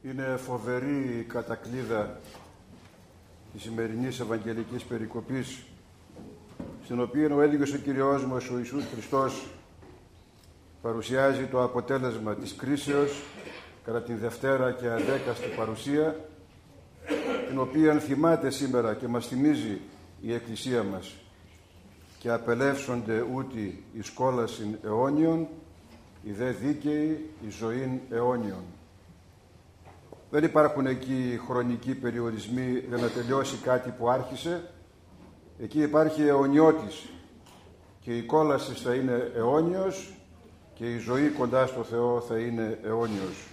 Είναι φοβερή η κατακλείδα της σημερινής Ευαγγελικής Περικοπής, στην οποία ο ίδιος ο Κυριός μας, ο Ιησούς Χριστός, παρουσιάζει το αποτέλεσμα της κρίσεως κατά την Δευτέρα και Αδέκαστη παρουσία, την οποία θυμάται σήμερα και μας θυμίζει η Εκκλησία μας. Και απελεύσονται ούτι εις κόλασιν αιώνιον, οι δε δίκαιοι η ζωήν αιώνιον. Δεν υπάρχουν εκεί χρονικοί περιορισμοί για να τελειώσει κάτι που άρχισε. Εκεί υπάρχει αιωνιώτης και η κόλαση θα είναι αιώνιος και η ζωή κοντά στο Θεό θα είναι αιώνιος.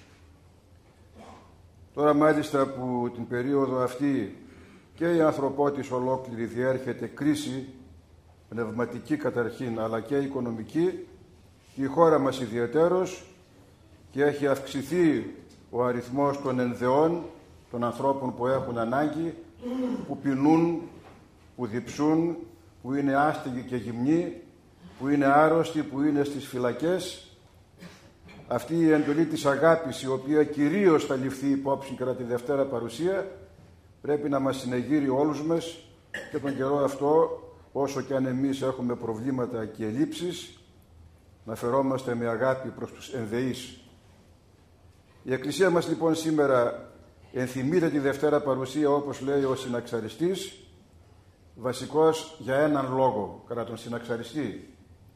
Τώρα μάλιστα που την περίοδο αυτή και η ανθρωπότης ολόκληρη διέρχεται κρίση, πνευματική καταρχήν αλλά και οικονομική, και η χώρα μας ιδιαιτέρως, και έχει αυξηθεί ο αριθμός των ενδεών, των ανθρώπων που έχουν ανάγκη, που πεινούν, που διψούν, που είναι άστεγοι και γυμνοί, που είναι άρρωστοι, που είναι στις φυλακές. Αυτή η εντολή της αγάπης, η οποία κυρίως θα ληφθεί υπόψη κατά τη Δευτέρα παρουσία, πρέπει να μας συνεγείρει όλους μας και τον καιρό αυτό, όσο και αν εμείς έχουμε προβλήματα και ελλείψεις, να φερόμαστε με αγάπη προς τους ενδεείς. Η Εκκλησία μας λοιπόν σήμερα ενθυμείται τη Δευτέρα παρουσία, όπως λέει ο συναξαριστής, βασικός για έναν λόγο κατά τον συναξαριστή.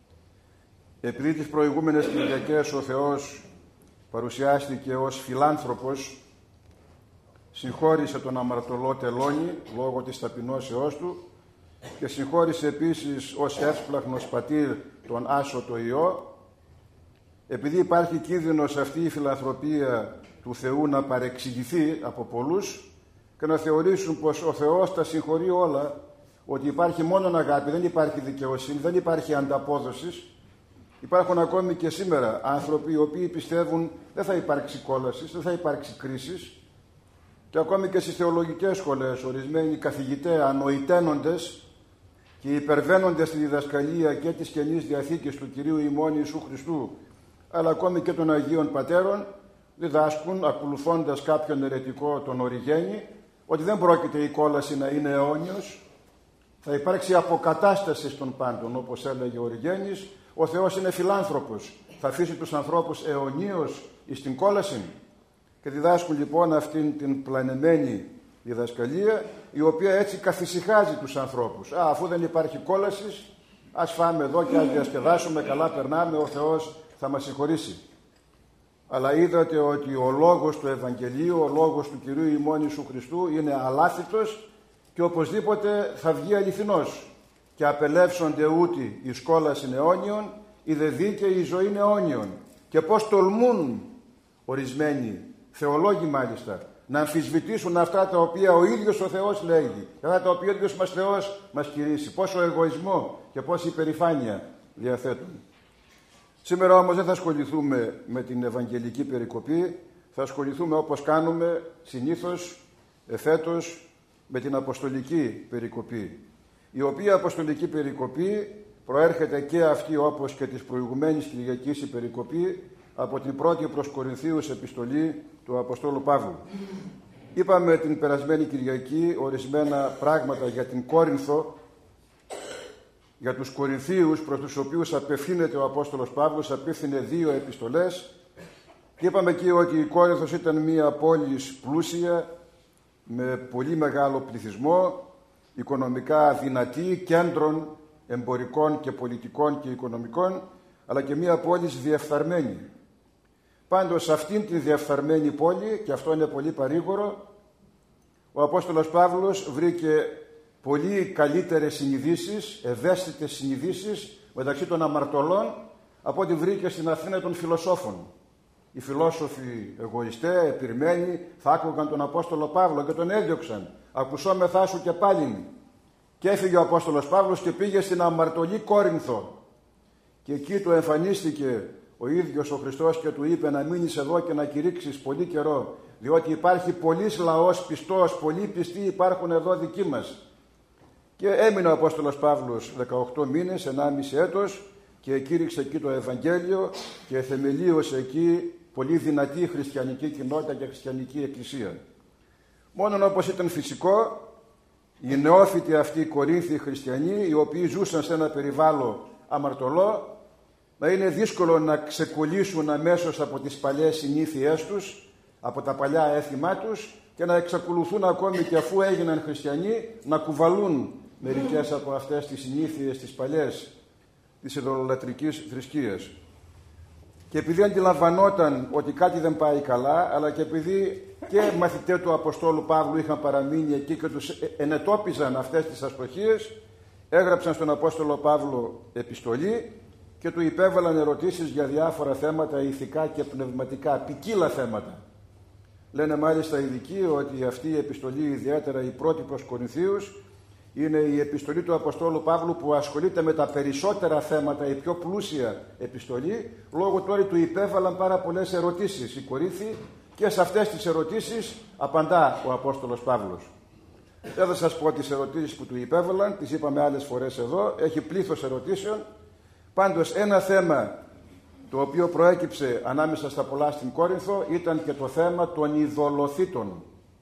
Επειδή τις προηγούμενες Κυριακές ο Θεός παρουσιάστηκε ως φιλάνθρωπος, συγχώρησε τον αμαρτωλό τελώνη λόγω της ταπεινώσεώς του και συγχώρησε επίσης ως εύσπλαχνος πατήρ τον άσωτο Υιό. Επειδή υπάρχει κίνδυνος αυτή η φιλανθρωπία του Θεού να παρεξηγηθεί από πολλούς και να θεωρήσουν πως ο Θεός τα συγχωρεί όλα, ότι υπάρχει μόνο αγάπη, δεν υπάρχει δικαιοσύνη, δεν υπάρχει ανταπόδοση. Υπάρχουν ακόμη και σήμερα άνθρωποι οι οποίοι πιστεύουν δεν θα υπάρξει κόλαση, δεν θα υπάρξει κρίση, και ακόμη και στις θεολογικές σχολές ορισμένοι καθηγητές ανοηταίνοντες και υπερβαίνοντες στη διδασκαλία και της Καινής Διαθήκης του Κυρίου ημών Ιησού Χριστού, αλλά ακόμη και των Αγίων Πατέρων, διδάσκουν, ακολουθώντας κάποιον αιρετικό, τον Οριγένη, ότι δεν πρόκειται η κόλαση να είναι αιώνιος, θα υπάρξει αποκατάσταση των πάντων, όπως έλεγε ο Οριγένης. Ο Θεός είναι φιλάνθρωπος, θα αφήσει τους ανθρώπους αιωνίως εις την κόλαση. Και διδάσκουν λοιπόν αυτήν την πλανεμένη διδασκαλία, η οποία έτσι καθησυχάζει τους ανθρώπους. Αφού δεν υπάρχει κόλαση, ας φάμε εδώ και ας διασκεδάσουμε, καλά περνάμε, ο Θεός θα μας συγχωρήσει. Αλλά είδατε ότι ο λόγος του Ευαγγελίου, ο λόγος του Κυρίου ημών Ιησού Χριστού είναι αλάθητος και οπωσδήποτε θα βγει αληθινός. Και απελεύσονται ούτι εις κόλασιν αιώνιον, οι δε δίκαιοι η ζωή αιώνιον. Και πώς τολμούν ορισμένοι, θεολόγοι μάλιστα, να αμφισβητήσουν αυτά τα οποία ο ίδιος ο Θεός λέγει, αυτά τα οποία ο ίδιος μας Θεός μας κηρύσσει, πόσο εγωισμό και πόση υπερηφάνεια διαθέτουν. Σήμερα όμως δεν θα ασχοληθούμε με την Ευαγγελική Περικοπή, θα ασχοληθούμε όπως κάνουμε συνήθως, εφέτος, με την Αποστολική Περικοπή, η οποία Αποστολική Περικοπή προέρχεται και αυτή, όπως και της προηγουμένης Κυριακής η Περικοπή, από την πρώτη προς Κορινθίους επιστολή του Αποστόλου Παύλου. Είπαμε την περασμένη Κυριακή ορισμένα πράγματα για την Κόρινθο, για τους Κορινθίους προς τους οποίους απευθύνεται ο Απόστολος Παύλος, απίφθινε 2 επιστολές, και είπαμε εκεί ότι η Κόρινθος ήταν μια πόλη πλούσια, με πολύ μεγάλο πληθυσμό, οικονομικά δυνατή, κέντρων εμπορικών και πολιτικών και οικονομικών, αλλά και μια πόλη διεφθαρμένη. Πάντως σε αυτήν την διεφθαρμένη πόλη, και αυτό είναι πολύ παρήγορο, ο Απόστολος Παύλος βρήκε πολύ καλύτερες συνειδήσεις, ευαίσθητες συνειδήσεις μεταξύ των αμαρτωλών από ό,τι βρήκε στην Αθήνα των φιλοσόφων. Οι φιλόσοφοι εγωιστές, επιρμένοι, θα άκουγαν τον Απόστολο Παύλο και τον έδιωξαν. «Ακουσόμεθά σου και πάλιν». Και έφυγε ο Απόστολος Παύλος και πήγε στην αμαρτωλή Κόρινθο. Και εκεί του εμφανίστηκε ο ίδιος ο Χριστός και του είπε να μείνεις εδώ και να κηρύξεις πολύ καιρό, διότι υπάρχει πολύς λαός πιστός, πολλοί πιστοί υπάρχουν εδώ δικοί μας. Και έμεινε ο Απόστολος Παύλος 18 μήνες, 1,5 έτος, και κήρυξε εκεί το Ευαγγέλιο και θεμελίωσε εκεί πολύ δυνατή χριστιανική κοινότητα και χριστιανική εκκλησία. Μόνον όπως ήταν φυσικό, οι νεόφοιτοι αυτοί οι Κορίνθιοι χριστιανοί, οι οποίοι ζούσαν σε ένα περιβάλλον αμαρτωλό, να είναι δύσκολο να ξεκολλήσουν αμέσως από τις παλιές συνήθειές τους, από τα παλιά έθιμά τους και να εξακολουθούν ακόμη και αφού έγιναν χριστιανοί να κουβαλούν μερικές από αυτές τις συνήθειες, τις παλιές, της ειδωλολατρικής θρησκείας. Και επειδή αντιλαμβανόταν ότι κάτι δεν πάει καλά, αλλά και επειδή και μαθητές του Αποστόλου Παύλου είχαν παραμείνει εκεί και τους ενετόπιζαν αυτές τις αστοχίες, έγραψαν στον Απόστολο Παύλο επιστολή και του υπέβαλαν ερωτήσεις για διάφορα θέματα ηθικά και πνευματικά, ποικίλα θέματα. Λένε μάλιστα οι ειδικοί ότι αυτή η επιστολή, ιδιαίτερα η πρώτη προς Κορινθίους, είναι η επιστολή του Αποστόλου Παύλου που ασχολείται με τα περισσότερα θέματα, η πιο πλούσια επιστολή, λόγω του ότι του υπέβαλαν πάρα πολλές ερωτήσεις οι Κορίνθιοι και σε αυτές τις ερωτήσεις απαντά ο Απόστολος Παύλος. Δεν θα σας πω τις ερωτήσεις που του υπέβαλαν, τις είπαμε άλλες φορές εδώ, έχει πλήθος ερωτήσεων. Πάντως ένα θέμα το οποίο προέκυψε ανάμεσα στα πολλά στην Κόρινθο ήταν και το θέμα των ειδωλοθύτων.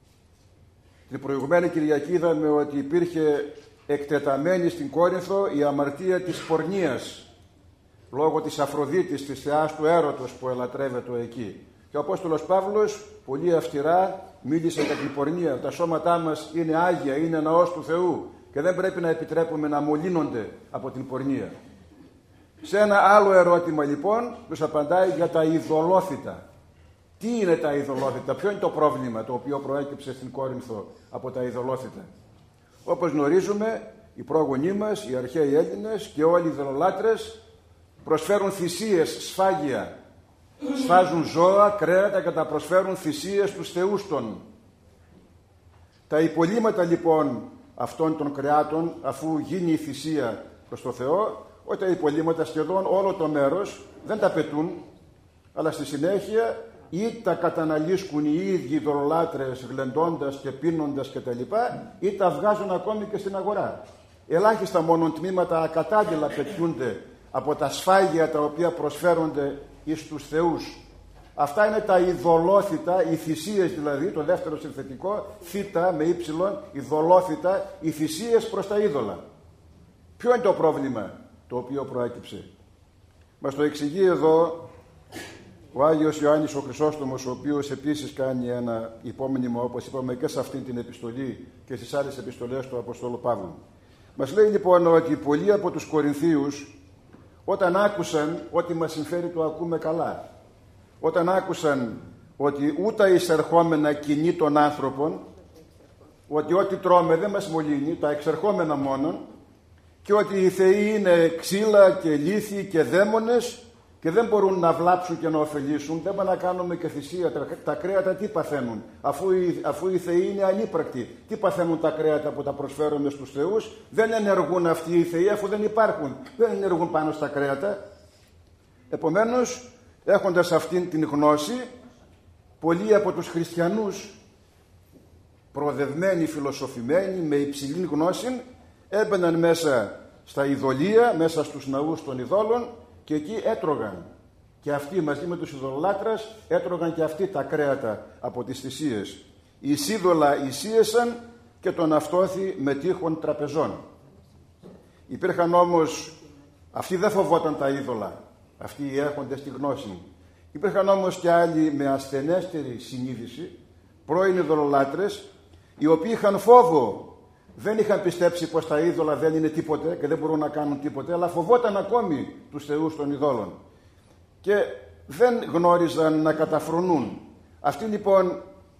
Την προηγουμένη Κυριακή είδαμε ότι υπήρχε εκτεταμένη στην Κόρινθο η αμαρτία της πορνείας λόγω της Αφροδίτης, της θεάς του έρωτος που ελατρεύεται εκεί. Και ο Απόστολος Παύλος πολύ αυστηρά μίλησε για την πορνεία. Τα σώματά μας είναι άγια, είναι ναός του Θεού και δεν πρέπει να επιτρέπουμε να μολύνονται από την πορνεία. Σε ένα άλλο ερώτημα λοιπόν τους απαντάει για τα ειδωλόθυτα. Τι είναι τα ειδωλόθυτα, ποιο είναι το πρόβλημα το οποίο προέκυψε στην Κόρινθο από τα ειδωλόθυτα. Όπως γνωρίζουμε, οι πρόγονοί μας, οι αρχαίοι Έλληνες και όλοι οι ειδωλολάτρες προσφέρουν θυσίες, σφάγια. Σφάζουν ζώα, κρέατα και τα προσφέρουν θυσίες στους θεούς των. Τα υπολείμματα λοιπόν αυτών των κρεάτων, αφού γίνει η θυσία προς το Θεό, ότι τα υπολείμματα σχεδόν όλο το μέρος δεν τα πετούν, αλλά στη συνέχεια ή τα καταναλύσκουν οι ίδιοι ειδωλολάτρες γλεντώντας και πίνοντας κτλ. Ή τα βγάζουν ακόμη και στην αγορά. Ελάχιστα μόνο τμήματα ακατάγγελα πετιούνται από τα σφάγια τα οποία προσφέρονται εις τους θεούς. Αυτά είναι τα ειδωλόθυτα, οι θυσίες δηλαδή, το δεύτερο συνθετικό, θήτα με ύψιλον, ειδωλόθυτα, οι θυσίες προς τα είδωλα. Ποιο είναι το πρόβλημα το οποίο προέκυψε? Μας το εξηγεί εδώ ο Άγιος Ιωάννης ο Χρυσόστομος, ο οποίος επίσης κάνει ένα υπόμνημα, όπως είπαμε, και σε αυτήν την επιστολή και στις άλλες επιστολές του Αποστόλου Παύλου. Μας λέει λοιπόν ότι πολλοί από τους Κορινθίους, όταν άκουσαν ότι μας συμφέρει το ακούμε καλά, όταν άκουσαν ότι ούτε εισερχόμενα κοινή των άνθρωπων, ότι ό,τι τρώμε δεν μας μολύνει, τα εξερχόμενα μόνον, και ότι οι θεοί είναι ξύλα και λύθοι και δαίμονες και δεν μπορούν να βλάψουν και να ωφελήσουν, δεν πάνε να κάνουμε και θυσία. Τα κρέατα τι παθαίνουν, αφού οι θεοί είναι ανύπρακτοι? Τι παθαίνουν τα κρέατα που τα προσφέρουμε στους θεούς? Δεν ενεργούν αυτοί οι θεοί αφού δεν υπάρχουν, δεν ενεργούν πάνω στα κρέατα. Επομένως, έχοντας αυτήν την γνώση, πολλοί από τους χριστιανούς προοδευμένοι, φιλοσοφημένοι, με υψηλή γνώση, έμπαιναν μέσα στα ειδωλία, μέσα στους ναούς των ειδόλων και εκεί έτρωγαν. Και αυτοί μαζί με τους ειδωλολάτρες έτρωγαν και αυτοί τα κρέατα από τις θυσίες. Οι σίδωλα εισίεσαν και τον αυτόθη με τείχων τραπεζών. Υπήρχαν όμως, αυτοί δεν φοβόταν τα είδωλα, αυτοί οι έχοντες τη γνώση. Υπήρχαν όμως και άλλοι με ασθενέστερη συνείδηση, πρώην ειδωλολάτρες, οι οποίοι είχαν φόβο. Δεν είχαν πιστέψει πως τα είδωλα δεν είναι τίποτε και δεν μπορούν να κάνουν τίποτε, αλλά φοβόταν ακόμη τους θεούς των ειδόλων και δεν γνώριζαν να καταφρονούν. Αυτοί λοιπόν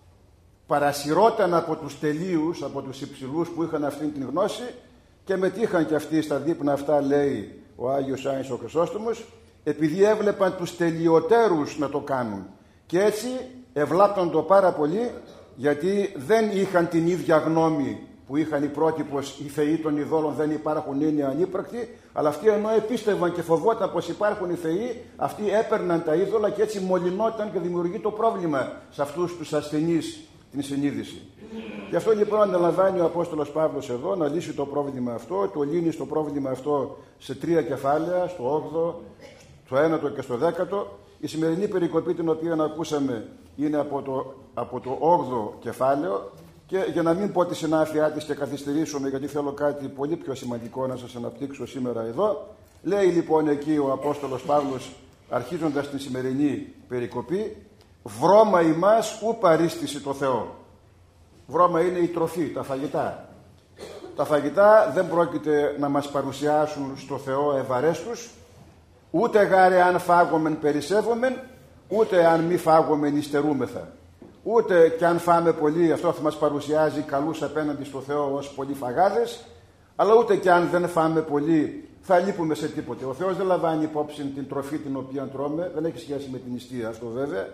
παρασυρώταν από τους τελείους, από τους υψηλούς που είχαν αυτή την γνώση και μετήχαν και αυτοί στα δείπνα αυτά, λέει ο Άγιος Ιωάννης ο Χρυσόστομος, επειδή έβλεπαν τους τελειοτέρους να το κάνουν και έτσι ευλάπτονται πάρα πολύ, γιατί δεν είχαν την ίδια γνώμη που είχαν οι πρώτοι, πως οι θεοί των ειδόλων δεν υπάρχουν, είναι ανύπρακτοι, αλλά αυτοί ενώ επίστευαν και φοβόταν πως υπάρχουν οι θεοί, αυτοί έπαιρναν τα είδωλα και έτσι μολυνόταν και δημιουργεί το πρόβλημα σε αυτούς τους ασθενείς την συνείδηση. Γι' αυτό λοιπόν αναλαμβάνει ο Απόστολος Παύλος εδώ να λύσει το πρόβλημα αυτό, το λύνει στο πρόβλημα αυτό σε 3 κεφάλαια, στο 8ο, στο 9ο και στο 10ο, Η σημερινή περικοπή την οποία ακούσαμε είναι από το 8ο κεφάλαιο, και για να μην πω τη συνάφειά της και καθυστερήσουμε, γιατί θέλω κάτι πολύ πιο σημαντικό να σας αναπτύξω σήμερα εδώ, λέει λοιπόν εκεί ο Απόστολος Παύλος, αρχίζοντας την σημερινή περικοπή, «Βρώμα ημάς ου παρίστηση το Θεό». Βρώμα είναι η τροφή, τα φαγητά. Τα φαγητά δεν πρόκειται να μας παρουσιάσουν στο Θεό ευαρέστους, ούτε γάρε αν φάγομεν περισσεύομεν, ούτε αν μη φάγομεν υστερούμεθα. Ούτε και αν φάμε πολύ, αυτό θα μας παρουσιάζει καλούς απέναντι στο Θεό ως πολύ φαγάδες, αλλά ούτε και αν δεν φάμε πολύ θα λείπουμε σε τίποτε. Ο Θεός δεν λαμβάνει υπόψη την τροφή την οποία τρώμε, δεν έχει σχέση με την νηστεία αυτό βέβαια,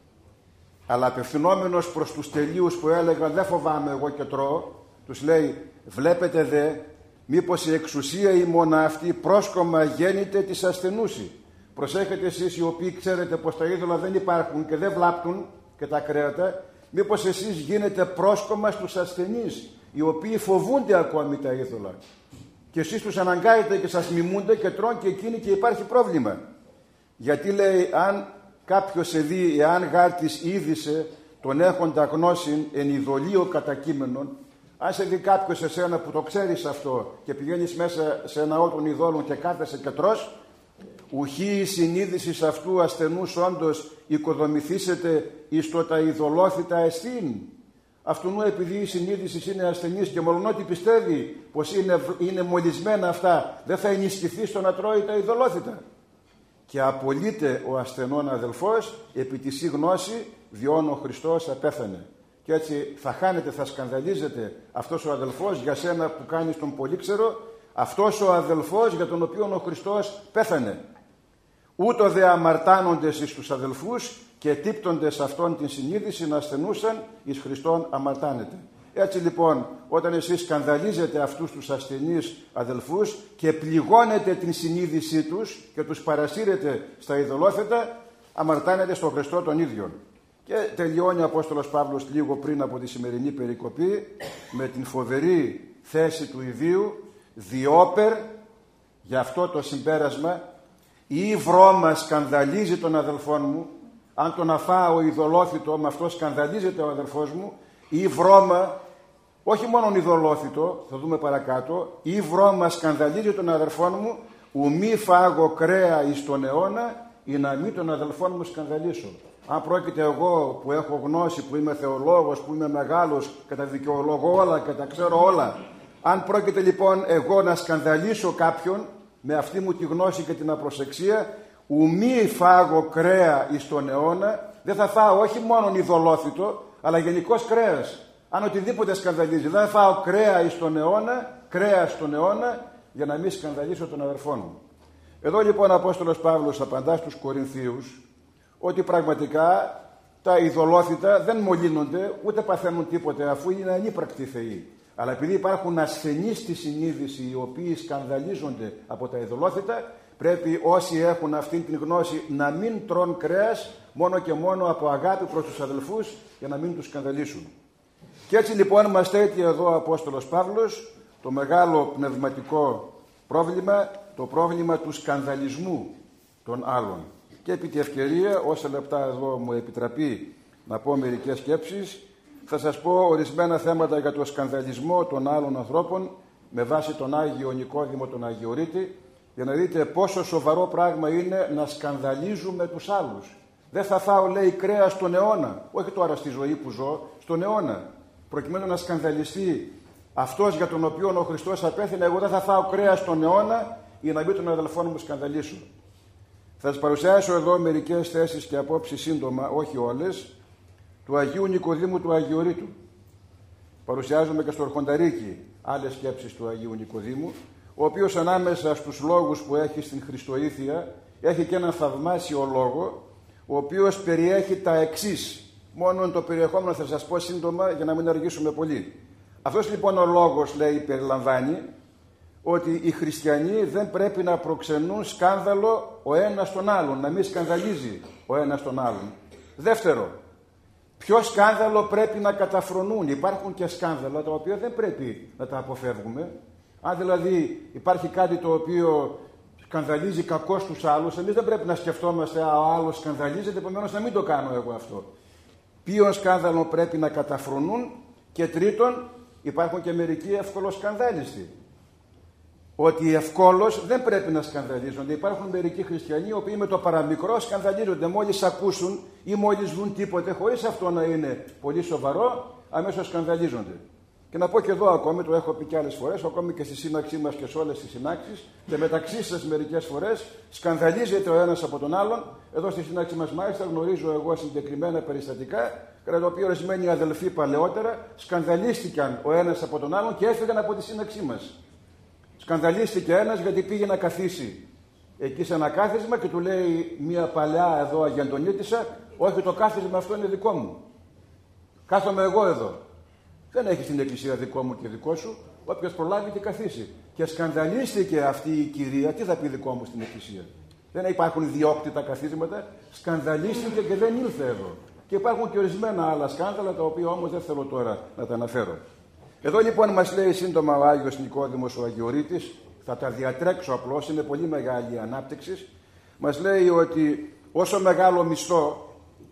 αλλά απευθυνόμενος προς τους τελείους που έλεγαν «Δεν φοβάμαι εγώ και τρώω», τους λέει «Βλέπετε δε, μήπως η εξουσία η μόνα αυτή πρόσκομμα γέννηται της ασθενούση». Προσέχετε εσείς οι οποίοι ξέρετε πως τα είδωλα δεν υπάρχουν και δεν βλάπτουν και τα κρέατα, μήπως εσείς γίνετε πρόσκομμα στους ασθενείς, οι οποίοι φοβούνται ακόμη τα είδωλα. Και εσείς τους αναγκάετε και σας μιμούνται και τρώνε και εκείνοι και υπάρχει πρόβλημα. Γιατί λέει, αν κάποιος σε δει, εάν γάρτης είδησε τον έχοντα γνώση εν ειδωλείο κατακείμενον, αν σε δει κάποιος εσένα που το ξέρεις αυτό και πηγαίνεις μέσα σε ένα ναό των ειδόλων και κάθεσαι και τρως, ουχή η συνείδησης αυτού ασθενούς όντως οικοδομηθήσετε εις το τα ειδωλόθητα εστίν. Αυτού επειδή η συνείδηση είναι ασθενής και μολονότι πιστεύει πως είναι μολυσμένα αυτά, δεν θα ενισχυθεί στο να τρώει τα ειδωλόθητα. Και απολύται ο ασθενών αδελφός επί της η γνώση, διόν ο Χριστός απέθανε. Και έτσι θα χάνεται, θα σκανδαλίζεται αυτός ο αδελφός για σένα που κάνεις τον πολύξερο, αυτός ο αδελφός για τον οποίο ο Χριστός πέθανε. Ούτω δε αμαρτάνοντες εις τους αδελφούς και τύπτοντες αυτόν την συνείδηση να ασθενούσαν, εις Χριστόν αμαρτάνεται. Έτσι λοιπόν, όταν εσείς σκανδαλίζετε αυτούς τους ασθενείς αδελφούς και πληγώνετε την συνείδησή τους και τους παρασύρετε στα ειδωλόθετα, αμαρτάνετε στον Χριστό τον ίδιο. Και τελειώνει ο Απόστολος Παύλος λίγο πριν από τη σημερινή περικοπή με την φοβερή θέση του ιδίου, διόπερ, για αυτό το συμπέρασμα, ή βρώμα σκανδαλίζει τον αδελφόν μου, αν τον αφάω ειδωλόθητο, με αυτό σκανδαλίζεται ο αδελφός μου, ή βρώμα, όχι μόνο ειδωλόθητο, θα δούμε παρακάτω, ή βρώμα σκανδαλίζει τον αδελφόν μου, ου μη φάγω κρέα εις τον αιώνα, ή να μην τον αδελφόν μου σκανδαλίσω. Αν πρόκειται εγώ που έχω γνώση, που είμαι θεολόγος, που είμαι μεγάλος και τα δικαιολογώ όλα και τα ξέρω όλα, αν πρόκειται λοιπόν εγώ να σκανδαλίσω κάποιον με αυτή μου τη γνώση και την απροσεξία, ου μη φάγω κρέα εις τον αιώνα, δεν θα φάω όχι μόνο ειδωλόθητο, αλλά γενικώς κρέας. Αν οτιδήποτε σκανδαλίζει, δεν θα φάω κρέα εις τον αιώνα, κρέα στον αιώνα, για να μην σκανδαλίσω τον αδερφό μου. Εδώ λοιπόν ο Απόστολος Παύλος απαντά στους Κορινθίους ότι πραγματικά τα ειδωλόθητα δεν μολύνονται ούτε παθαίνουν τίποτε, αφού είναι ανύπρακτοι θεοί. Αλλά επειδή υπάρχουν ασθενείς στη συνείδηση οι οποίοι σκανδαλίζονται από τα ειδωλόθητα, πρέπει όσοι έχουν αυτή την γνώση να μην τρών κρέας μόνο και μόνο από αγάπη προς τους αδελφούς για να μην τους σκανδαλίσουν. Και έτσι λοιπόν μας θέτει εδώ ο Απόστολος Παύλος το μεγάλο πνευματικό πρόβλημα, το πρόβλημα του σκανδαλισμού των άλλων. Και επί τη ευκαιρία, όσα λεπτά εδώ μου επιτραπεί να πω μερικές σκέψεις, θα σας πω ορισμένα θέματα για το σκανδαλισμό των άλλων ανθρώπων με βάση τον Άγιο Νικόδημο τον Αγιορείτη, για να δείτε πόσο σοβαρό πράγμα είναι να σκανδαλίζουμε τους άλλους. Δεν θα φάω, λέει, κρέα στον αιώνα, όχι τώρα στη ζωή που ζω, στον αιώνα, προκειμένου να σκανδαλιστεί αυτός για τον οποίο ο Χριστός απέθανε. Εγώ δεν θα φάω κρέα στον αιώνα για να μην τον αδελφόν μου σκανδαλίσω. Θα σας παρουσιάσω εδώ μερικές θέσεις και απόψεις σύντομα, όχι όλες, του Αγίου Νικοδήμου του Αγιορείτου. Παρουσιάζομαι και στο Αρχονταρίκη άλλες σκέψεις του Αγίου Νικοδήμου, ο οποίος ανάμεσα στους λόγους που έχει στην Χριστοήθεια έχει και έναν θαυμάσιο λόγο, ο οποίος περιέχει τα εξής. Μόνο το περιεχόμενο θα σας πω σύντομα για να μην αργήσουμε πολύ. Αυτός λοιπόν ο λόγος, λέει, περιλαμβάνει ότι οι χριστιανοί δεν πρέπει να προξενούν σκάνδαλο ο ένας τον άλλον, να μην σκανδαλίζει ο ένας τον άλλον. Δεύτερο, ποιο σκάνδαλο πρέπει να καταφρονούν. Υπάρχουν και σκάνδαλα τα οποία δεν πρέπει να τα αποφεύγουμε. Αν δηλαδή υπάρχει κάτι το οποίο σκανδαλίζει κακώς τους άλλους, εμείς δεν πρέπει να σκεφτόμαστε ο άλλος σκανδαλίζεται, επομένως να μην το κάνω εγώ αυτό. Ποιον σκάνδαλο πρέπει να καταφρονούν, και τρίτον, υπάρχουν και μερικοί ευκολοσκανδάλιστοι. Ότι ευκόλως δεν πρέπει να σκανδαλίζονται. Υπάρχουν μερικοί χριστιανοί οι οποίοι με το παραμικρό σκανδαλίζονται. Μόλις ακούσουν ή μόλις δουν τίποτε, χωρίς αυτό να είναι πολύ σοβαρό, αμέσως σκανδαλίζονται. Και να πω και εδώ ακόμη, το έχω πει και άλλες φορές, ακόμη και στη σύναξή μας και σε όλες τις συνάξεις, και μεταξύ σας μερικές φορές σκανδαλίζεται ο ένας από τον άλλον. Εδώ στη σύναξη μας, μάλιστα, γνωρίζω εγώ συγκεκριμένα περιστατικά, κατά το οποίο ορισμένοι αδελφοί παλαιότερα σκανδαλίστηκαν ο ένας από τον άλλον και έφυγαν από τη σύναξή μας. Σκανδαλίστηκε ένας γιατί πήγε να καθίσει εκεί σε ένα κάθισμα και του λέει μια παλιά εδώ αγεντονίτισσα, όχι, το κάθισμα αυτό είναι δικό μου. Κάθομαι εγώ εδώ. Δεν έχει στην εκκλησία δικό μου και δικό σου, όποιος προλάβει και καθίσει. Και σκανδαλίστηκε αυτή η κυρία, τι θα πει δικό μου στην εκκλησία. Δεν υπάρχουν διόπτητα καθίσματα, σκανδαλίστηκε και δεν ήλθε εδώ. Και υπάρχουν και ορισμένα άλλα σκάνδαλα, τα οποία όμως δεν θέλω τώρα να τα αναφέρω. Εδώ λοιπόν μας λέει σύντομα ο Άγιος Νικόδημος ο Αγιορείτης, θα τα διατρέξω απλώς, είναι πολύ μεγάλη η ανάπτυξη. Μας λέει ότι όσο μεγάλο μισθό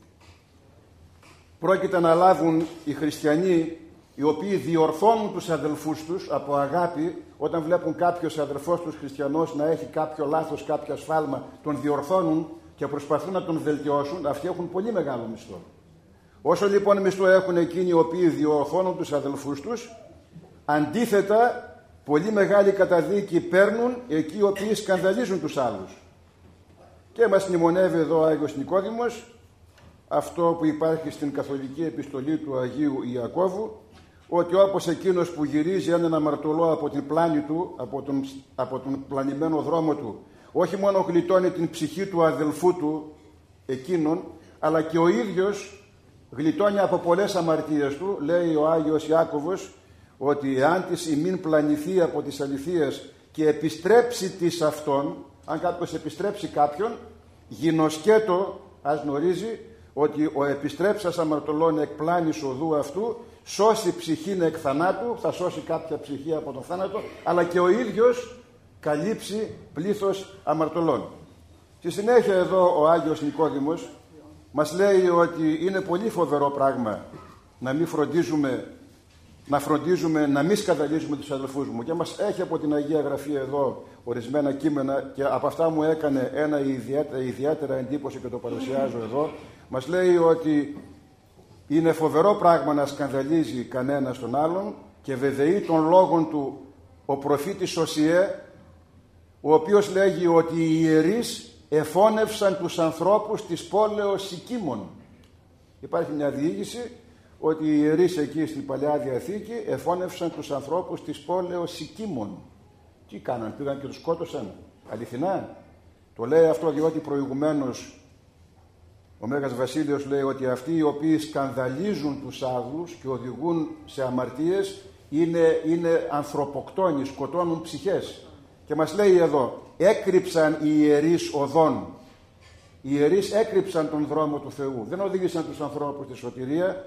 πρόκειται να λάβουν οι χριστιανοί, οι οποίοι διορθώνουν τους αδελφούς τους από αγάπη, όταν βλέπουν κάποιος αδελφός τους χριστιανός να έχει κάποιο λάθος, κάποιο σφάλμα, τον διορθώνουν και προσπαθούν να τον βελτιώσουν, αυτοί έχουν πολύ μεγάλο μισθό. Όσο λοιπόν μισθό έχουν εκείνοι οι οποίοι διορθώνουν τους αδελφούς τους, αντίθετα πολύ μεγάλη καταδίκη παίρνουν εκεί οι οποίοι σκανδαλίζουν τους άλλους. Και μας μνημονεύει εδώ ο Άγιος Νικόδημος αυτό που υπάρχει στην καθολική επιστολή του Αγίου Ιακώβου, ότι όπως εκείνος που γυρίζει έναν αμαρτωλό από την πλάνη του, από τον πλανημένο δρόμο του, όχι μόνο γλιτώνει την ψυχή του αδελφού του εκείνον, αλλά και ο ίδιος γλιτώνει από πολλές αμαρτίες του. Λέει ο Άγιος Ιάκωβος ότι εάν της ημίν πλανηθεί από τις αληθείες και επιστρέψει της αυτόν, αν κάποιος επιστρέψει κάποιον, γινωσκέτο, ας γνωρίζει ότι ο επιστρέψας αμαρτωλών εκ πλάνης οδού αυτού σώσει ψυχήν εκ θανάτου, θα σώσει κάποια ψυχή από τον θάνατο, αλλά και ο ίδιος καλύψει πλήθος αμαρτωλών. Στη συνέχεια εδώ ο Άγιος Νικόδημος μας λέει ότι είναι πολύ φοβερό πράγμα να μην φροντίζουμε να μην σκανδαλίζουμε τους αδελφούς μου, και μας έχει από την Αγία Γραφή εδώ ορισμένα κείμενα και από αυτά μου έκανε ένα ιδιαίτερα εντύπωση και το παρουσιάζω εδώ. Μας λέει ότι είναι φοβερό πράγμα να σκανδαλίζει κανένας τον άλλον, και βεβαιεί των λόγων του ο προφήτης Οσιέ, ο οποίος λέγει ότι οι ιερείς εφώνευσαν τους ανθρώπους της πόλεως Σικίμων. Υπάρχει μια διήγηση ότι οι ιερείς εκεί στην Παλαιά Διαθήκη εφώνευσαν τους ανθρώπους της πόλεως Σικίμων. Τι κάναν, πήγαν και τους σκότωσαν? Αληθινά? Το λέει αυτό διότι προηγουμένως ο Μέγας Βασίλειος λέει ότι αυτοί οι οποίοι σκανδαλίζουν τους άλλους και οδηγούν σε αμαρτίες είναι ανθρωποκτόνοι, σκοτώνουν ψυχές. Και μας λέει εδώ, έκρυψαν οι ιερείς οδόν. Οι ιερείς έκρυψαν τον δρόμο του Θεού, δεν οδήγησαν τους ανθρώπους στη σωτηρία.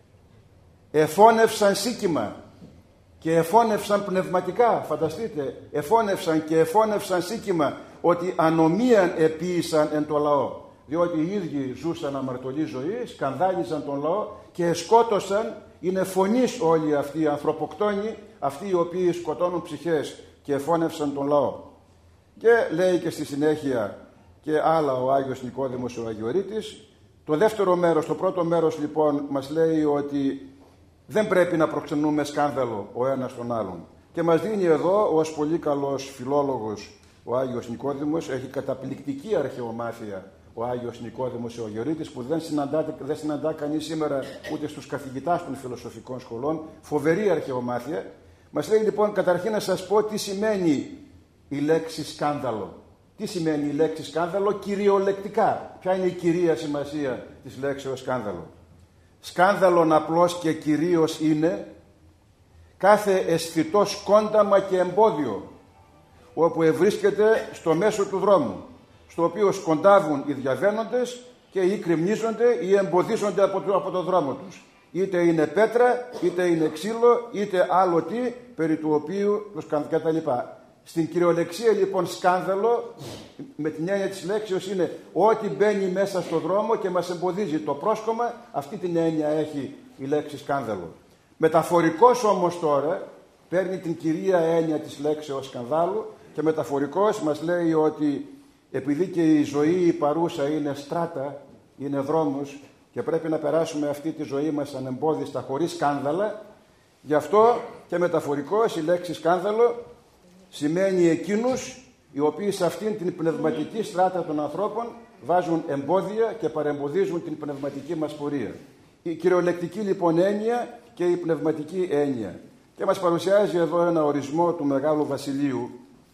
Εφώνευσαν σίκημα και εφώνευσαν πνευματικά, φανταστείτε, εφώνευσαν σίκημα, ότι ανομίαν επίησαν εν το λαό. Διότι οι ίδιοι ζούσαν αμαρτωλή ζωή, σκανδάλιζαν τον λαό και σκότωσαν, είναι φωνής όλοι αυτοί οι ανθρωποκτόνοι, αυτοί οι οποίοι σκοτώνουν ψυχές και εφώνευσαν τον λαό. Και λέει και στη συνέχεια και άλλα ο Άγιος Νικόδημος ο Αγιορείτης. Το δεύτερο μέρος, το πρώτο μέρος λοιπόν μας λέει ότι δεν πρέπει να προξενούμε σκάνδαλο ο ένας τον άλλον. Και μας δίνει εδώ ως πολύ καλός φιλόλογος ο Άγιος Νικόδημος, έχει καταπληκτική αρχαιομάθεια ο Άγιος Νικόδημος ο Αγιορείτης, που δεν συναντά κανείς σήμερα ούτε στους καθηγητάς των φιλοσοφικών σχολών, φοβερή αρχαιομάθεια. Μας λέει λοιπόν καταρχήν να σας πω τι σημαίνει η λέξη σκάνδαλο. Τι σημαίνει η λέξη σκάνδαλο κυριολεκτικά? Ποια είναι η κυρία σημασία της λέξεως σκάνδαλο? Σκάνδαλον απλώς και κυρίως είναι κάθε αισθητό σκόνταμα και εμπόδιο όπου ευρίσκεται στο μέσο του δρόμου, στο οποίο σκοντάβουν οι διαβαίνοντες και ή κρυμνίζονται ή εμποδίζονται από το δρόμο τους. Είτε είναι πέτρα, είτε είναι ξύλο, είτε άλλο τι, περί του οποίου τους κτλ. Στην κυριολεξία λοιπόν σκάνδαλο, με την έννοια της λέξεως, είναι ό,τι μπαίνει μέσα στο δρόμο και μας εμποδίζει το πρόσκομα. Αυτή την έννοια έχει η λέξη σκάνδαλο. Μεταφορικός όμως τώρα παίρνει την κυρία έννοια της λέξεως σκανδάλου και μεταφορικός μας λέει ότι επειδή και η ζωή η παρούσα είναι στράτα, είναι δρόμος και πρέπει να περάσουμε αυτή τη ζωή μας ανεμπόδιστα χωρίς σκάνδαλα, γι' αυτό και μεταφορικός η λέξη σκάνδαλο σημαίνει εκείνους οι οποίοι σε αυτήν την πνευματική στράτα των ανθρώπων βάζουν εμπόδια και παρεμποδίζουν την πνευματική μας πορεία. Η κυριολεκτική λοιπόν έννοια και η πνευματική έννοια. Και μας παρουσιάζει εδώ ένα ορισμό του Μεγάλου Βασιλείου.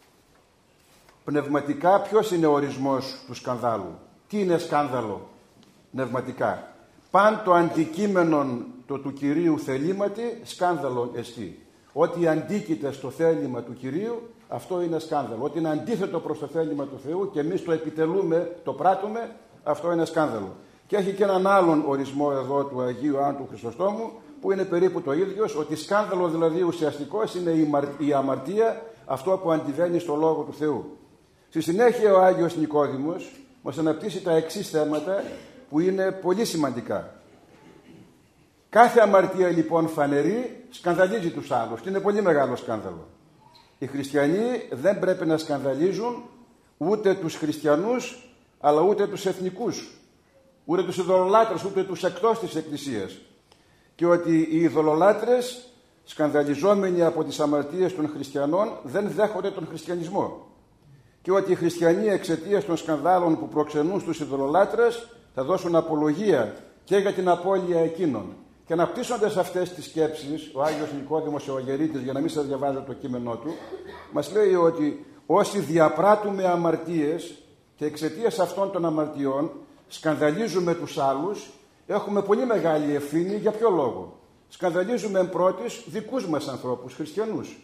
Πνευματικά ποιος είναι ο ορισμός του σκανδάλου? Τι είναι σκάνδαλο πνευματικά? Παν το αντικείμενον το του Κυρίου θελήματι σκάνδαλον εστί. Ό,τι αντίκειται στο θέλημα του Κυρίου, αυτό είναι σκάνδαλο. Ό,τι είναι αντίθετο προς το θέλημα του Θεού και εμείς το επιτελούμε, το πράττουμε, αυτό είναι σκάνδαλο. Και έχει και έναν άλλον ορισμό εδώ του Αγίου Ιωάννου του Χρυσοστόμου, που είναι περίπου το ίδιος, ότι σκάνδαλο δηλαδή ουσιαστικός είναι η αμαρτία, αυτό που αντιβαίνει στο Λόγο του Θεού. Στη συνέχεια ο Άγιος Νικόδημος μας αναπτύσσει τα εξής θέματα που είναι πολύ σημαντικά. Κάθε αμαρτία λοιπόν φανερή σκανδαλίζει τους άλλους και είναι πολύ μεγάλο σκάνδαλο. Οι χριστιανοί δεν πρέπει να σκανδαλίζουν ούτε τους χριστιανούς αλλά ούτε τους εθνικούς, ούτε τους ειδωλολάτρες, ούτε τους εκτός της Εκκλησίας. Και ότι οι ειδωλολάτρες, σκανδαλιζόμενοι από τις αμαρτίες των χριστιανών, δεν δέχονται τον χριστιανισμό. Και ότι οι χριστιανοί εξαιτίας των σκανδάλων που προξενούν στους ειδωλολάτρες θα δώσουν απολογία και για την απώλεια εκείνων. Και αναπτύσσοντας αυτές τις σκέψεις, ο Άγιος Νικόδημος ο Αγερίτης, για να μην σας διαβάζω το κείμενό του, μας λέει ότι όσοι διαπράττουμε αμαρτίες και εξαιτίας αυτών των αμαρτιών σκανδαλίζουμε τους άλλους, έχουμε πολύ μεγάλη ευθύνη. Για ποιο λόγο? Σκανδαλίζουμε εν πρώτης δικούς μας ανθρώπους, χριστιανούς,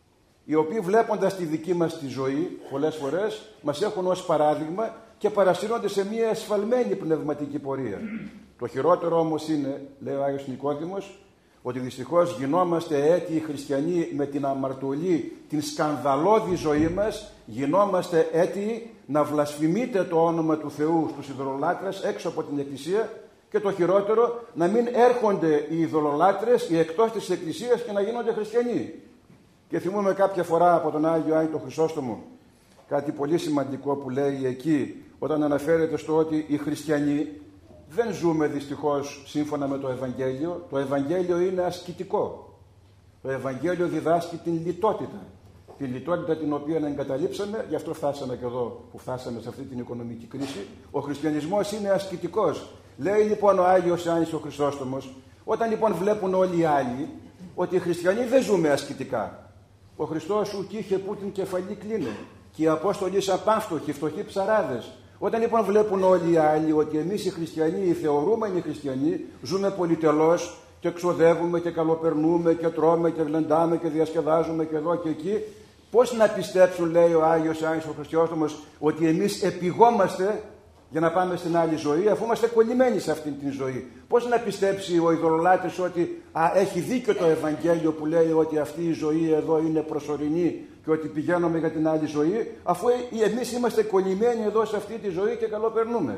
οι οποίοι βλέποντας τη δική μας τη ζωή πολλές φορές μας έχουν ως παράδειγμα και παρασύρονται σε μια εσφαλμένη πνευματική πορεία. Το χειρότερο όμως είναι, λέει ο Άγιος Νικόδημος, ότι δυστυχώς γινόμαστε έτοιοι χριστιανοί με την αμαρτωλή, την σκανδαλώδη ζωή μας, γινόμαστε έτοιοι να βλασφημείτε το όνομα του Θεού στους ειδωλολάτρες έξω από την Εκκλησία και το χειρότερο, να μην έρχονται οι ειδωλολάτρες, οι εκτός της Εκκλησίας και να γίνονται χριστιανοί. Και θυμούμε κάποια φορά από τον Άγιο Άη τον Χρυσόστομο κάτι πολύ σημαντικό που λέει εκεί, όταν αναφέρεται στο ότι οι χριστιανοί δεν ζούμε δυστυχώς σύμφωνα με το Ευαγγέλιο. Το Ευαγγέλιο είναι ασκητικό. Το Ευαγγέλιο διδάσκει την λιτότητα. Την λιτότητα την οποία εγκαταλείψαμε, γι' αυτό φτάσαμε και εδώ που φτάσαμε σε αυτή την οικονομική κρίση. Ο χριστιανισμός είναι ασκητικός. Λέει λοιπόν ο Άγιος Άνης ο Χρυσόστομος, όταν λοιπόν βλέπουν όλοι οι άλλοι ότι οι χριστιανοί δεν ζούμε ασκητικά. Ο Χριστός ουκ είχε που την κεφαλή κλείνε και οι Απόστολοι σαν πάμφτωχοι, φτωχοί ψαράδες. Όταν λοιπόν βλέπουν όλοι οι άλλοι ότι εμείς οι χριστιανοί, οι θεωρούμενοι χριστιανοί, ζούμε πολυτελώς και ξοδεύουμε και καλοπερνούμε και τρώμε και βλεντάμε και διασκεδάζουμε και εδώ και εκεί, πώς να πιστέψουν, λέει ο Άγιος Άνης ο Χρυσόστομος, ότι εμείς επηγόμαστε για να πάμε στην άλλη ζωή, αφού είμαστε κολλημένοι σε αυτήν την ζωή? Πώς να πιστέψει ο ειδωλολάτρης ότι έχει δίκιο το Ευαγγέλιο που λέει ότι αυτή η ζωή εδώ είναι προσωρινή και ότι πηγαίνουμε για την άλλη ζωή, αφού εμείς είμαστε κολλημένοι εδώ σε αυτή τη ζωή και καλοπερνούμε?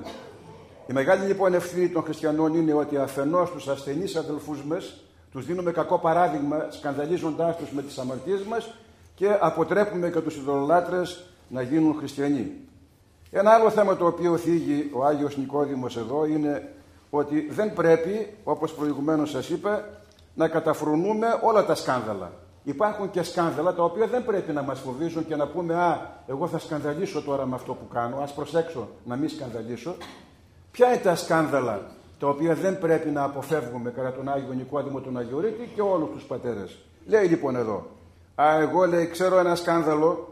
Η μεγάλη λοιπόν ευθύνη των χριστιανών είναι ότι αφενός τους ασθενείς αδελφούς μας τους δίνουμε κακό παράδειγμα, σκανδαλίζοντάς τους με τις αμαρτίες μας, και αποτρέπουμε και τους ειδωλολάτρες να γίνουν χριστιανοί. Ένα άλλο θέμα το οποίο θίγει ο Άγιος Νικόδημος εδώ είναι ότι δεν πρέπει, όπως προηγουμένως σας είπα, να καταφρονούμε όλα τα σκάνδαλα. Υπάρχουν και σκάνδαλα τα οποία δεν πρέπει να μας φοβίζουν και να πούμε εγώ θα σκανδαλίσω τώρα με αυτό που κάνω, ας προσέξω να μην σκανδαλίσω. Ποια είναι τα σκάνδαλα τα οποία δεν πρέπει να αποφεύγουμε κατά τον Άγιο Νικόδημο τον Αγιορείτη και όλους τους πατέρες? Λέει λοιπόν εδώ, εγώ λέει ξέρω ένα σκάνδαλο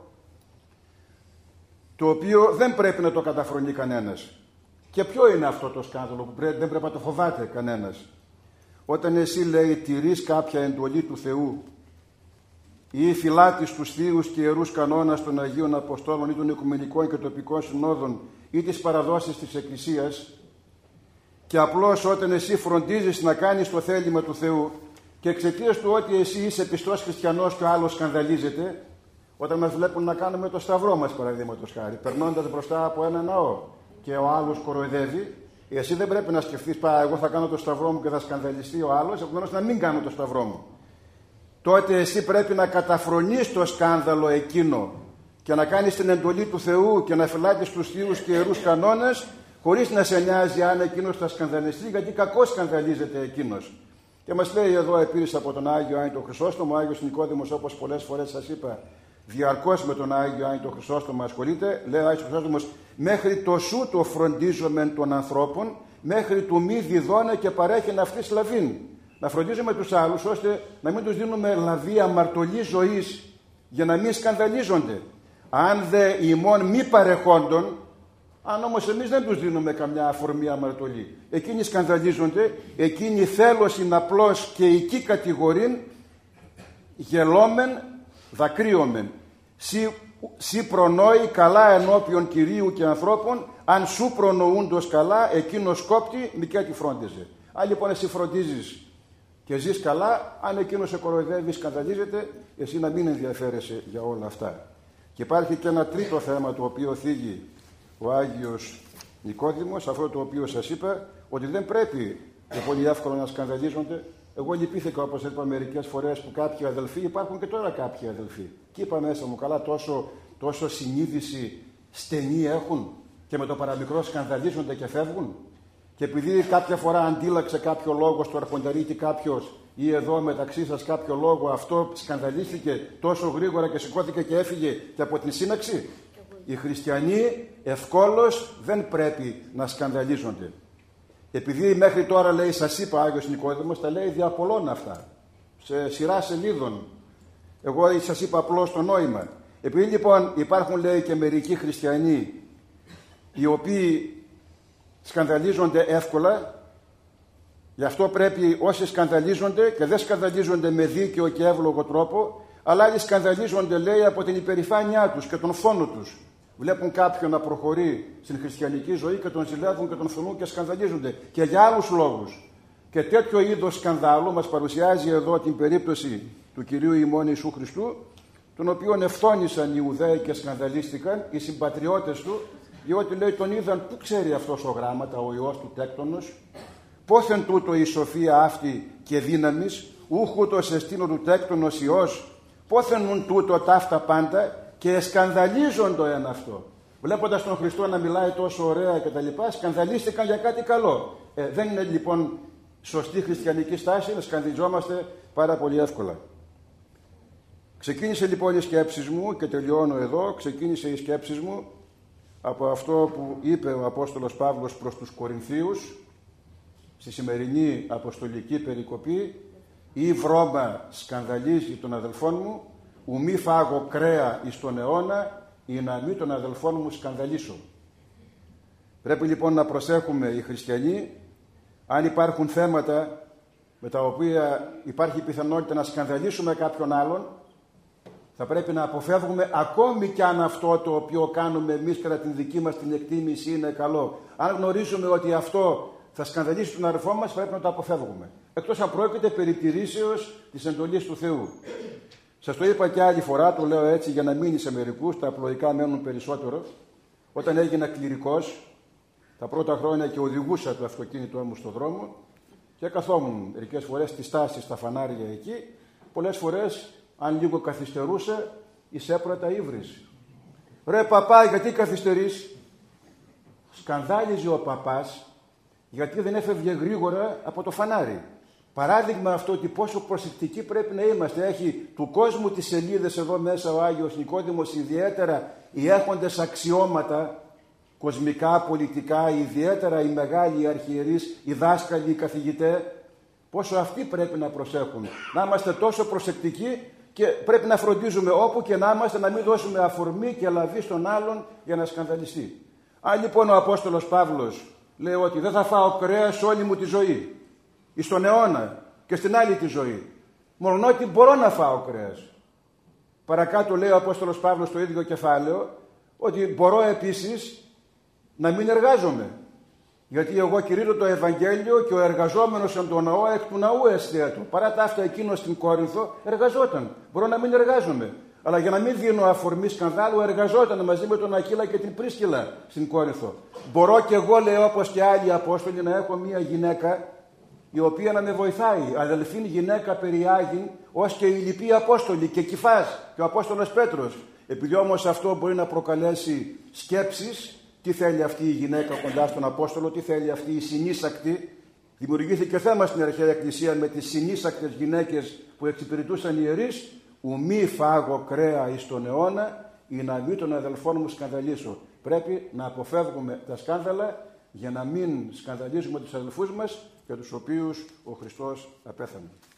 το οποίο δεν πρέπει να το καταφρονεί κανένας. Και ποιο είναι αυτό το σκάνδαλο που δεν πρέπει να το φοβάται κανένας? Όταν εσύ, λέει, τηρείς κάποια εντολή του Θεού ή φυλάτεις τους θείους και ιερούς κανόνας των Αγίων Αποστόλων ή των Οικουμενικών και Τοπικών Συνόδων ή τις παραδόσεις της Εκκλησίας, και απλώς όταν εσύ φροντίζεις να κάνεις το θέλημα του Θεού και εξαιτίας του ότι εσύ είσαι πιστός χριστιανός και ο άλλος σκανδαλίζεται, Όταν μας βλέπουν να κάνουμε το σταυρό μας, παραδείγματος χάρη, περνώντας μπροστά από ένα ναό και ο άλλος κοροϊδεύει, εσύ δεν πρέπει να σκεφτείς, εγώ θα κάνω το σταυρό μου και θα σκανδαλιστεί ο άλλος, επομένως να μην κάνω το σταυρό μου. Τότε εσύ πρέπει να καταφρονείς το σκάνδαλο εκείνο και να κάνεις την εντολή του Θεού και να φυλάτεις τους θείους και ιερούς κανόνες, χωρίς να σε νοιάζει αν εκείνος θα σκανδαλιστεί, γιατί κακώς σκανδαλίζεται εκείνος. Και μας λέει εδώ επίσης από τον Άγιο Άιντο Χρυσόστομο, ο Άγιος Νικόδημος, όπως πολλές φορές σας είπα, διαρκώς με τον Άγιο Άιντο Χρυσόστομο ασχολείται. Λέει ο Άγιος Χρυσόστομος, μέχρι το σου το φροντίζομεν των ανθρώπων, μέχρι του μη διδώνε και παρέχει αυτή σλαβήν. Να φροντίζουμε τους άλλους ώστε να μην τους δίνουμε λαβή αμαρτωλή ζωής για να μην σκανδαλίζονται. Αν δε ημών μη παρεχόντων, αν όμως εμείς δεν τους δίνουμε καμιά αφορμή αμαρτωλή, εκείνοι σκανδαλίζονται, εκείνοι θέλωσιν απλώς και εκεί κατηγορήν, γελόμεν, δακρύομεν. Σύ προνόει καλά ενώπιον Κυρίου και ανθρώπων, αν σου προνοούντος καλά, εκείνος κόπτη, μη και τη φρόντιζε. Αν λοιπόν εσύ φροντίζεις και ζεις καλά, αν εκείνος σε κοροϊδεύει, σκανδαλίζεται, εσύ να μην ενδιαφέρεσαι για όλα αυτά. Και υπάρχει και ένα τρίτο θέμα το οποίο θίγει ο Άγιος Νικόδημος, αυτό το οποίο σας είπα, ότι δεν πρέπει πολύ εύκολα να σκανδαλίζονται. Εγώ λυπήθηκα, όπως είπα μερικές φορές, που κάποιοι αδελφοί, υπάρχουν και τώρα κάποιοι αδελφοί, και είπα μέσα μου, καλά, τόσο συνείδηση στενή έχουν και με το παραμικρό σκανδαλίζονται και φεύγουν. Και επειδή κάποια φορά αντίλαξε κάποιο λόγο στο αρχονταρίτη κάποιος ή εδώ μεταξύ σας κάποιο λόγο, αυτό σκανδαλίστηκε τόσο γρήγορα και σηκώθηκε και έφυγε και από την σύναξη. Οι χριστιανοί ευκόλως δεν πρέπει να σκανδαλίζονται. Επειδή μέχρι τώρα, λέει, σας είπα, Άγιος Νικόδημος, τα λέει δια πολλών αυτά, σε σειρά σελίδων. Εγώ σας είπα απλώς το νόημα. Επειδή λοιπόν υπάρχουν, λέει, και μερικοί χριστιανοί οι οποίοι σκανδαλίζονται εύκολα, γι' αυτό πρέπει όσοι σκανδαλίζονται, και δεν σκανδαλίζονται με δίκαιο και εύλογο τρόπο, αλλά άλλοι σκανδαλίζονται, λέει, από την υπερηφάνειά τους και τον φόνο τους. Βλέπουν κάποιον να προχωρεί στην χριστιανική ζωή και τον ζηλεύουν και τον φωνούν και σκανδαλίζονται και για άλλους λόγους. Και τέτοιο είδος σκανδάλου μας παρουσιάζει εδώ την περίπτωση του Κυρίου ημών Ιησού Χριστού, τον οποίον ευθώνησαν οι Ιουδαίοι και σκανδαλίστηκαν οι συμπατριώτες του, διότι, λέει, τον είδαν, πού ξέρει αυτός ο γράμματα, ο Υιός του Τέκτονος, πόθεν τούτο η σοφία αυτή και δύναμης, ούχουτος εστίνο του Τέκτονος Υιός, πόθεν νουν τούτο ταύτα πάντα, και σκανδαλίζοντο εν αυτό. Βλέποντας τον Χριστό να μιλάει τόσο ωραία και τα λοιπά, σκανδαλίστηκαν για κάτι καλό. Δεν είναι λοιπόν σωστή χριστιανική στάση να σκανδαλιζόμαστε πάρα πολύ εύκολα. Ξεκίνησε λοιπόν η σκέψη μου, και τελειώνω εδώ, ξεκίνησε η σκέψη μου από αυτό που είπε ο Απόστολος Παύλος προς τους Κορινθίους στη σημερινή αποστολική περικοπή: «Ή βρώμα σκανδαλίζει τον αδελφόν μου, ου μη φάγω κρέα εις τον αιώνα, ή να μη τον αδελφόν μου σκανδαλίσω». Πρέπει λοιπόν να προσέχουμε οι χριστιανοί, αν υπάρχουν θέματα με τα οποία υπάρχει πιθανότητα να σκανδαλίσουμε κάποιον άλλον, θα πρέπει να αποφεύγουμε, ακόμη κι αν αυτό το οποίο κάνουμε εμείς κατά την δική μας την εκτίμηση είναι καλό. Αν γνωρίζουμε ότι αυτό θα σκανδαλίσει τον αδελφό μας, πρέπει να το αποφεύγουμε. Εκτός αν πρόκειται περί τηρήσεως της εντολής του Θεού. Σας το είπα και άλλη φορά, το λέω έτσι για να μείνει σε μερικούς, τα απλοϊκά μένουν περισσότερο. Όταν έγινα κληρικός, τα πρώτα χρόνια και οδηγούσα το αυτοκίνητό μου στον δρόμο και καθόμουν μερικές φορές στη στάση, στα φανάρια εκεί, πολλές φορές, αν λίγο καθυστερούσε, εισέπρατα ύβρις. «Ρε παπά, γιατί καθυστερείς?» Σκανδάλιζε ο παπάς γιατί δεν έφευγε γρήγορα από το φανάρι. Παράδειγμα αυτό, ότι πόσο προσεκτικοί πρέπει να είμαστε. Έχει του κόσμου τις σελίδες εδώ μέσα ο Άγιος Νικόδημος, ιδιαίτερα οι έχοντες αξιώματα κοσμικά, πολιτικά, ιδιαίτερα οι μεγάλοι, οι αρχιερείς, οι δάσκαλοι, οι καθηγητές, πόσο αυτοί πρέπει να προσέχουν. Να είμαστε τόσο προσεκτικοί και πρέπει να φροντίζουμε όπου και να είμαστε να μην δώσουμε αφορμή και λαβή στον άλλον για να σκανδαλιστεί. Αν λοιπόν ο Απόστολος Παύλος λέει ότι δεν θα φάω κρέας όλη μου τη ζωή, εις τον αιώνα και στην άλλη τη ζωή, μόνο ότι μπορώ να φάω κρέας. Παρακάτω λέει ο Απόστολος Παύλος στο ίδιο κεφάλαιο ότι μπορώ επίσης να μην εργάζομαι. Γιατί εγώ κηρύττω το Ευαγγέλιο και ο εργαζόμενος εν το ναό εκ του ναού εστιατού. Παρά τα αυτά εκείνος στην Κόρινθο εργαζόταν. Μπορώ να μην εργάζομαι. Αλλά για να μην δίνω αφορμή σκανδάλου, εργαζόταν μαζί με τον Ακύλα και την Πρίσκυλα στην Κόρινθο. Μπορώ και εγώ, λέω, όπως και άλλοι Απόστολοι, να έχω μία γυναίκα η οποία να με βοηθάει. Αδελφήν γυναίκα περιάγειν, ως και οι λοιποί Απόστολοι και Κηφάς και ο Απόστολος Πέτρος. Επειδή όμως αυτό μπορεί να προκαλέσει σκέψεις, τι θέλει αυτή η γυναίκα κοντά στον Απόστολο, τι θέλει αυτή η συνήσακτη. Δημιουργήθηκε θέμα στην Αρχαία Εκκλησία με τις συνήσακτες γυναίκες που εξυπηρετούσαν ιερείς. Ουμή φάγω κρέα εις τον αιώνα, ή να μην των αδελφών μου σκανδαλίσω. Πρέπει να αποφεύγουμε τα σκάνδαλα για να μην σκανδαλίζουμε τους αδελφούς μας για τους οποίους ο Χριστός απέθανε.